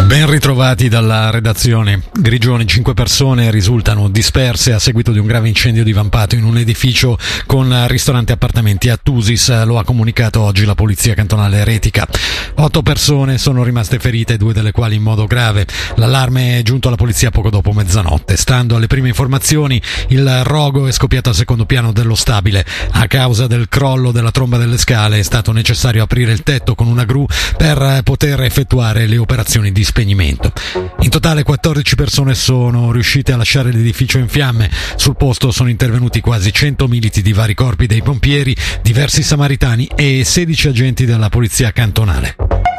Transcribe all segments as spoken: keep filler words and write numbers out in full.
Ben ritrovati dalla redazione. Grigioni, cinque persone risultano disperse a seguito di un grave incendio divampato in un edificio con ristorante e appartamenti a Tusis, lo ha comunicato oggi la polizia cantonale Retica. Otto persone sono rimaste ferite, due delle quali in modo grave. L'allarme è giunto alla polizia poco dopo mezzanotte. Stando alle prime informazioni, il rogo è scoppiato al secondo piano dello stabile. A causa del crollo della tromba delle scale è stato necessario aprire il tetto con una gru per poter effettuare le operazioni di spegnimento. In totale quattordici persone sono riuscite a lasciare l'edificio in fiamme. Sul posto sono intervenuti quasi cento militi di vari corpi dei pompieri, diversi samaritani e sedici agenti della polizia cantonale.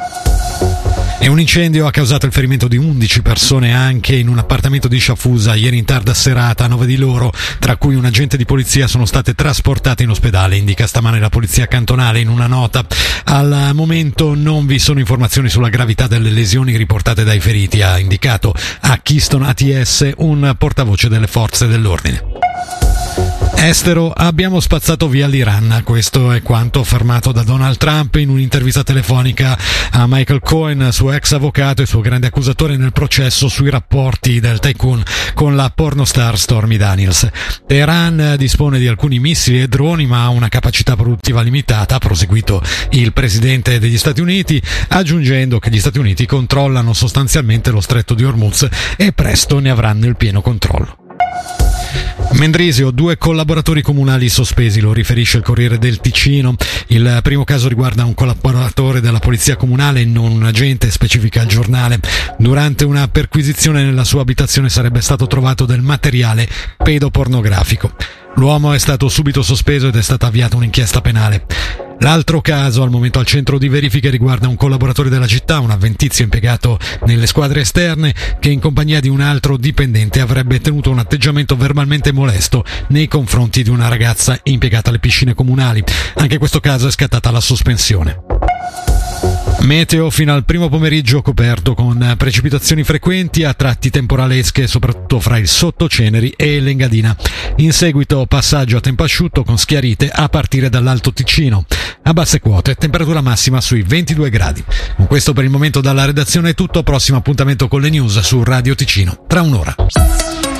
E un incendio ha causato il ferimento di undici persone anche in un appartamento di Sciafusa ieri in tarda serata. Nove di loro, tra cui un agente di polizia, sono state trasportate in ospedale, indica stamane la polizia cantonale in una nota. Al momento non vi sono informazioni sulla gravità delle lesioni riportate dai feriti, ha indicato a Keystone A T S un portavoce delle forze dell'ordine. Estero, abbiamo spazzato via l'Iran. Questo è quanto affermato da Donald Trump in un'intervista telefonica a Michael Cohen, suo ex avvocato e suo grande accusatore nel processo sui rapporti del tycoon con la pornostar Stormy Daniels. Teheran dispone di alcuni missili e droni ma ha una capacità produttiva limitata, ha proseguito il presidente degli Stati Uniti, aggiungendo che gli Stati Uniti controllano sostanzialmente lo stretto di Hormuz e presto ne avranno il pieno controllo. Mendrisio, due collaboratori comunali sospesi, lo riferisce il Corriere del Ticino. Il primo caso riguarda un collaboratore della polizia comunale, non un agente, specifica il giornale. Durante una perquisizione nella sua abitazione sarebbe stato trovato del materiale pedopornografico. L'uomo è stato subito sospeso ed è stata avviata un'inchiesta penale. L'altro caso, al momento al centro di verifiche, riguarda un collaboratore della città, un avventizio impiegato nelle squadre esterne, che in compagnia di un altro dipendente avrebbe tenuto un atteggiamento verbalmente molesto nei confronti di una ragazza impiegata alle piscine comunali. Anche in questo caso è scattata la sospensione. Meteo fino al primo pomeriggio coperto con precipitazioni frequenti, a tratti temporalesche soprattutto fra il Sottoceneri e l'Engadina. In seguito passaggio a tempo asciutto con schiarite a partire dall'Alto Ticino. A basse quote temperatura massima sui ventidue gradi. Con questo per il momento dalla redazione è tutto, prossimo appuntamento con le news su Radio Ticino tra un'ora.